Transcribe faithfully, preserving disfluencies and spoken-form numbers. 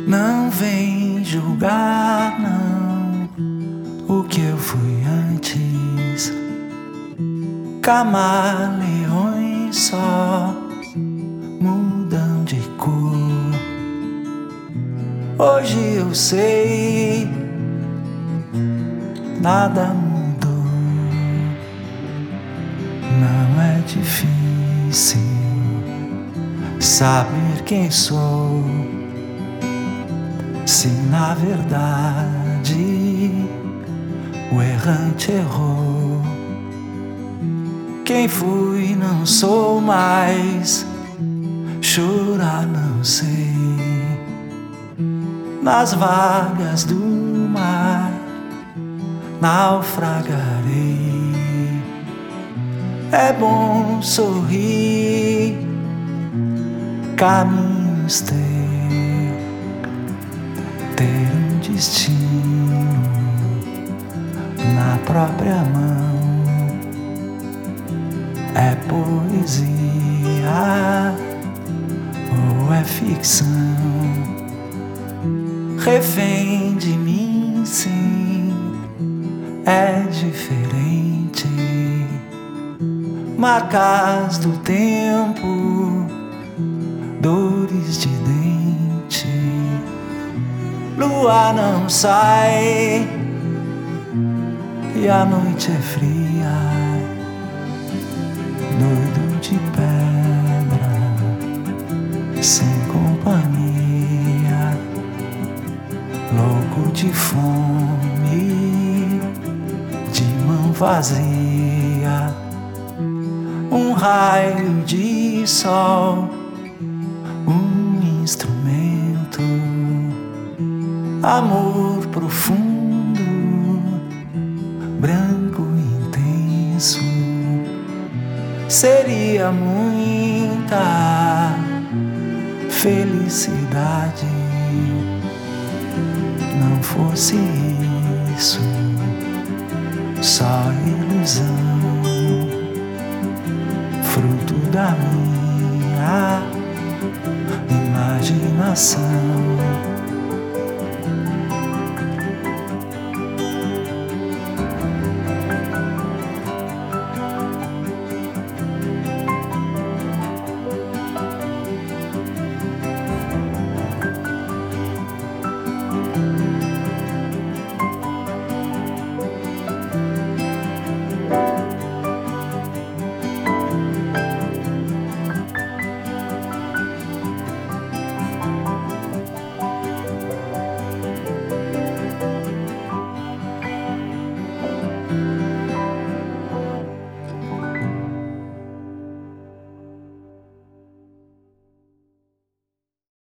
Não vem julgar, não, o que eu fui antes. Camaleões só mudam de cor. Hoje eu sei, nada mudou. Não é difícil saber quem sou, se na verdade o errante errou. Quem fui não sou mais, chorar não sei. Nas vagas do mar naufragarei. É bom sorrir, caminhos ter, ter um destino na própria mão. É poesia ou é ficção? Refém de mim, sim, é diferente. Marcas do tempo, dores de dente. Lua não sai e a noite é fria. Doido de pedra, sem companhia, louco de fome, de mão vazia. Um raio de sol, um instrumento, amor profundo, branco intenso. Seria muita felicidade não fosse isso, só ilusão, fruto da minha imaginação.